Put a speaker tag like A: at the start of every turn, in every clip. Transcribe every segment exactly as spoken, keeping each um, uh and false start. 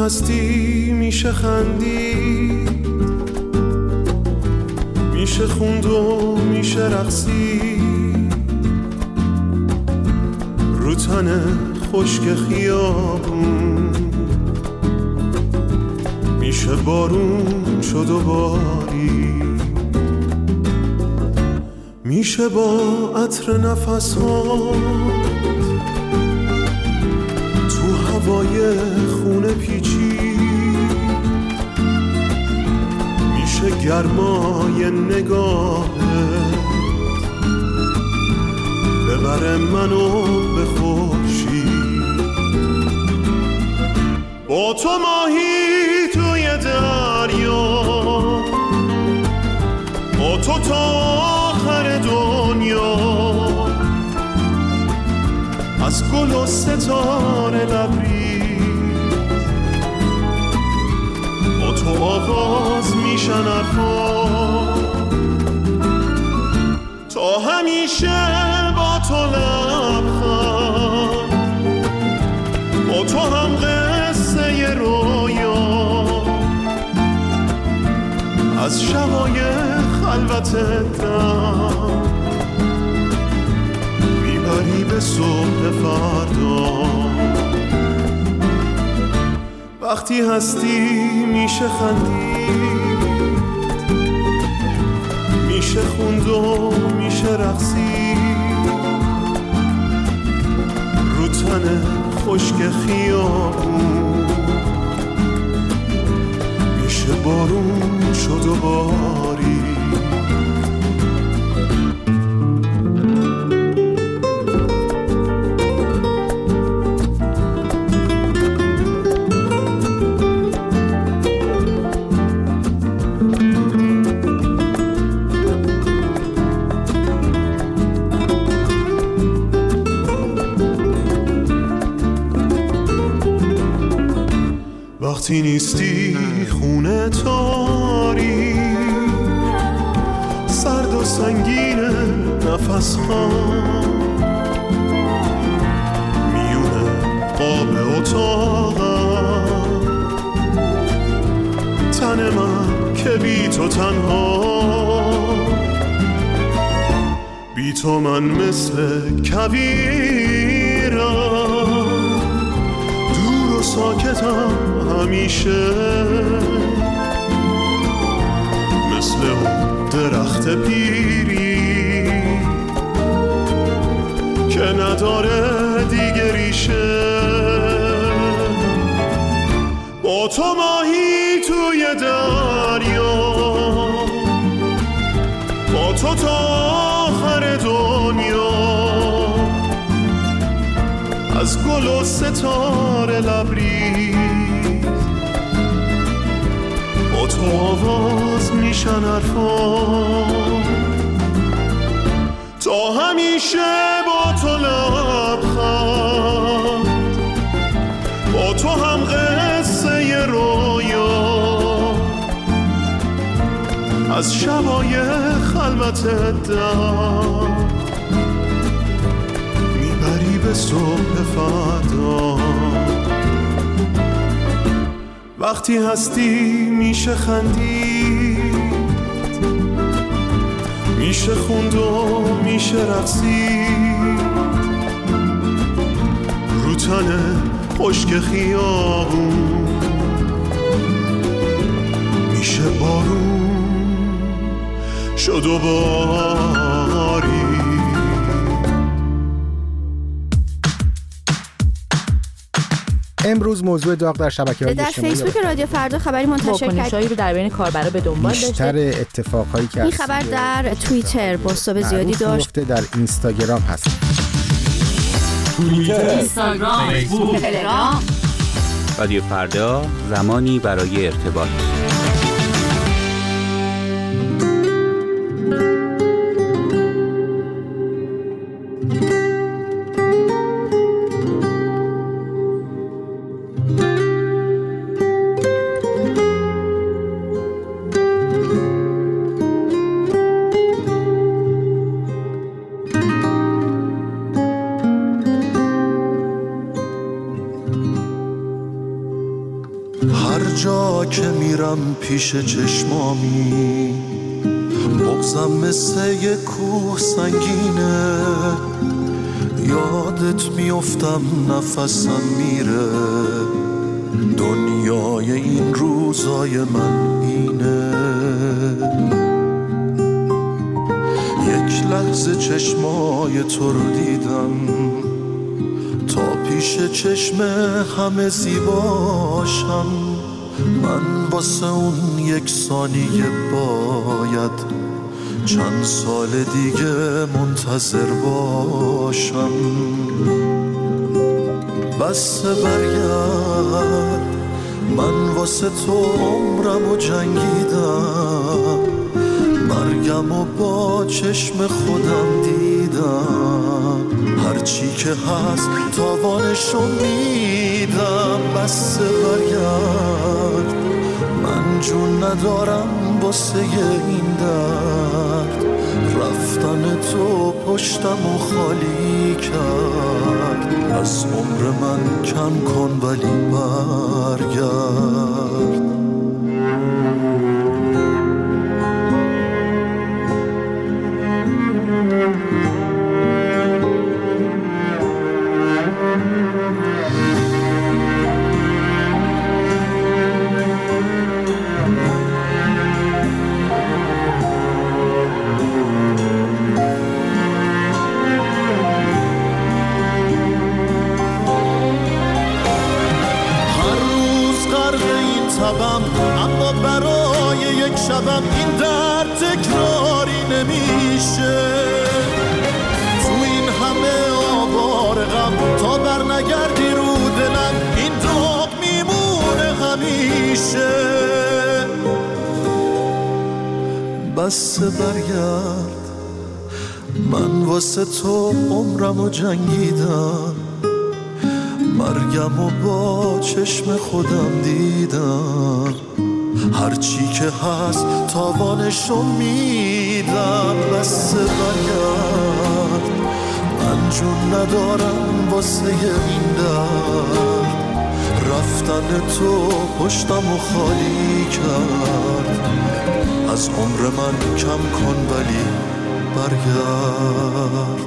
A: هستی میشه خندید، میشه خوند و میشه رقصید، رو تن خشک خیابون میشه بارون شد و بارید، میشه با عطر نفس‌ها تو هوای خونه پیچید، میشه گرمای نگاهت ببره منو به خورشید، با تو ماهی توی دریا، با تو تا آخر دنیا، از گل و ستاره لبریز، با تو آغاز میشن حرفا، تا همیشه با تو لبخند، با تو هم قصه رویا، از شبای خلوت دم میبری به صبح فردا، وقتی هستی میشه خندید، میشه خوند و میشه رقصید، رو تن خشک خیابون میشه بارون شد و بارید. وقتی نیستی خونه تاری، سرد و سنگین نفس ها، میونه قاب اتاقم، تن من که بی تو تنها، بی تو من مثل کویرم، دور و ساکتم همیشه، مثل اون درخت پیری که نداره دیگه ریشه، با تو ماهی توی دریا، با تو تا آخر دنیا، از گل و ستاره لبریز، با تو آواز میشن حرفا، تا همیشه با تو لبخند، با تو هم قصه رویا، از شبای خلوت دم میبری به صبح فردا، وقتی هستی میشه خندید، میشه خوند و میشه رقصید، رو تن خشک خیابون میشه بارون شد و باری.
B: امروز موضوع داغ در شبکه‌های اجتماعی
C: در فیسبوک رادیو فردا خبری منتشر کرد
D: واکنش‌هایی رو در بین کاربرا به دنبال داشته.
B: بیشتر اتفاقایی که
C: این خبر در توییتر بازتاب زیادی داشت،
B: در اینستاگرام هست،
E: توییتر، اینستاگرام، فیسبوک، تلگرام.
F: رادیو فردا، زمانی برای ارتباط.
G: جا که میرم پیش چشمامی، بغضم مثل یه کوه سنگینه، یادت میافتم نفسم میره، دنیای این روزای من اینه. یک لحظه چشمای تو رو دیدم، تا پیش چشم همه زیباشم، من واسه اون یک ثانیه باید چند سال دیگه منتظر باشم. بس برگرد، من واسه تو عمرم و جنگیدم، مرگم و با چشم خودم دیدم، هرچی که هست تاوانشو میدم. بس برگرد، من جون ندارم واسه این درد، رفتن تو پشتم و خالی کرد، از عمر من کم کن ولی برگرد. اما برای یک شبم این درد تکراری نمیشه، تو این همه آوار غم تا بر نگردی رو دلم، این داغ میمونه همیشه. بس برگرد، من واسه تو عمرم و جنگیدم، مرگم و با چشم خودم دیدم، هرچی که هست تاوانشو میدم. بس برگرد، من جون ندارم واسه این درد، رفتن تو پشتم و خالی کرد، از عمر من کم کن ولی برگرد.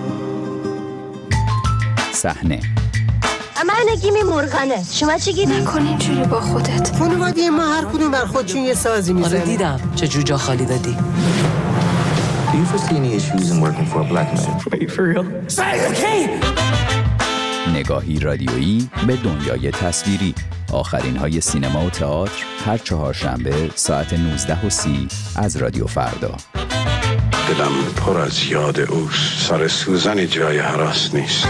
F: صحنه
H: من نگیمی مرغنه، شما چی گید؟
C: نکن اینجوری با خودت.
I: خانواده ما هر کدوم بر خودشون یه سازی میزنه.
J: آره دیدم چه جو جا خالی دادی.
K: Do you foresee any issues in working for a black man?
J: Are you for real? Say okay.
F: نگاهی رادیویی به دنیای تصویری. آخرین های سینما و تئاتر هر چهارشنبه ساعت نوزده و سی از رادیو فردا.
L: دلم پر از یاد اوست، سر سوزن جای هراس نیست.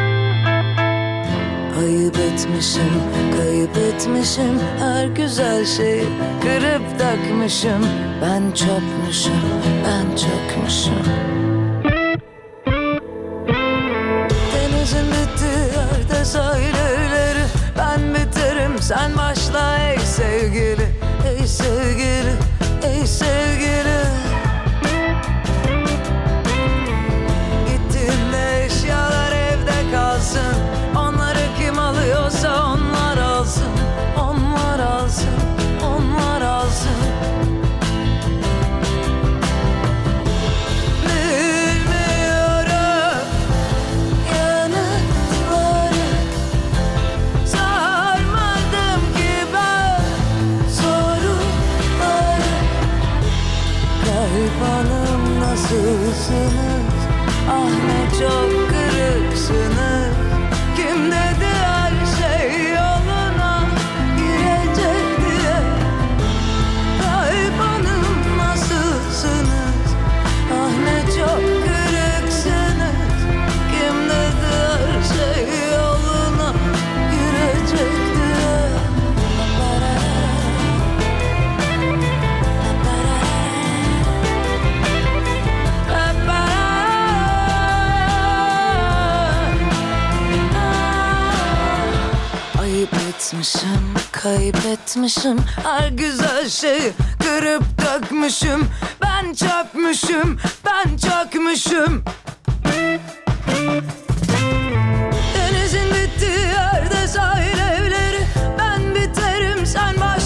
M: Kayıp etmişim, kayıp etmişim her güzel şeyi kırıp dökmüşüm. Ben çökmüşüm, ben çökmüşüm. Denizin bittiği yerde sahilleri, ben biterim sen başla ey sevgili, ey sevgili, ey sevgili. Gittiğimde eşyalar evde kalsın, onları kim alıyorsa onlar alsın, onlar alsın, onlar alsın. Bilmiyorum yanıtları, sarmadım ki ben soruları. Kayıp hanım nasılsınız? Ah ne çok kırıksınız. Kim dedi her şey yoluna girecek diye? Kayıp hanım nasılsınız? Ah ne çok kırıksınız. Kim dedi her şey yoluna girecek diye? Ayıp etmişim, kayıp etmişim her güzel şeyi kırıp dökmüşüm. Ben çökmüşüm, ben çökmüşüm. Denizin bittiği yerde sahil evleri, ben biterim sen başla.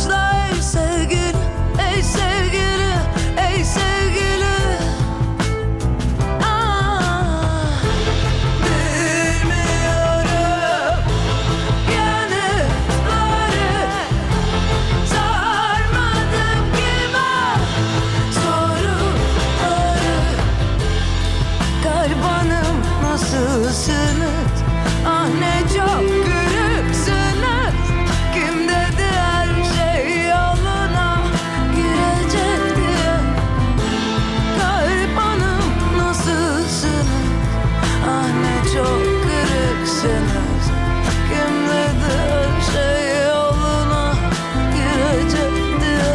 M: nasılsınız? Ah ne çok kırıksınız. Kim dedi her şey yoluna girecek diye? Kalp hanım nasılsınız? Ah ne çok kırıksınız. Kim dedi her şey yoluna girecek diye?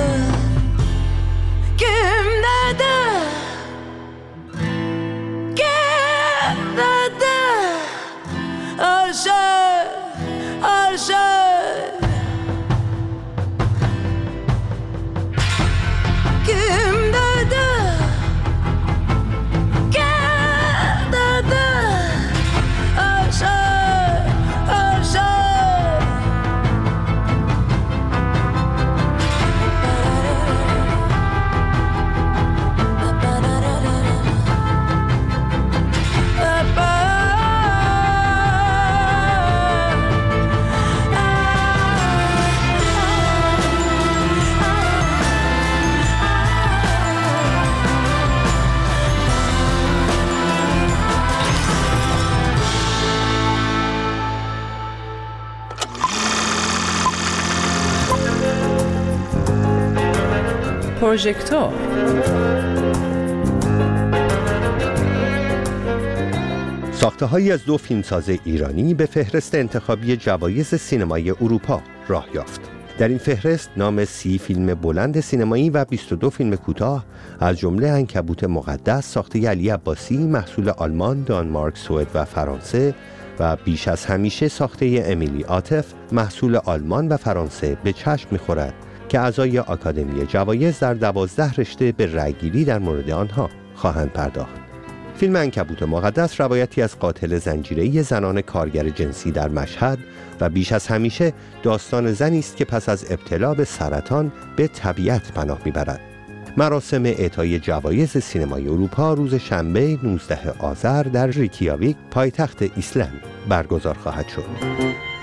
M: Kim dedi? Kim dedi? Her şey, her şey. Kim dedi? Kim dedi? Her şey, her şey.
N: پروژکتور
O: ساخته‌هایی از دو فیلمساز ایرانی به فهرست انتخابی جوایز سینمای اروپا راه یافت. در این فهرست نام سی فیلم بلند سینمایی و بیست و دو فیلم کوتاه از جمله عنکبوت مقدس ساخته علی عباسی محصول آلمان، دانمارک، سوئد و فرانسه و بیش از همیشه ساخته امیلی عاطف محصول آلمان و فرانسه به چشم می‌خورد که اعضای آکادمی جوایز در دوازده رشته به رأیگیری در مورد آنها خواهند پرداخت. فیلم عنکبوت مقدس روایتی از قاتل زنجیره‌ای زنان کارگر جنسی در مشهد و بیش از همیشه داستان زنی است که پس از ابتلا به سرطان به طبیعت پناه میبرد. مراسم اعطای جوایز سینمای اروپا روز شنبه نوزدهم آذر در ریکیاویک پایتخت ایسلند برگزار خواهد شد.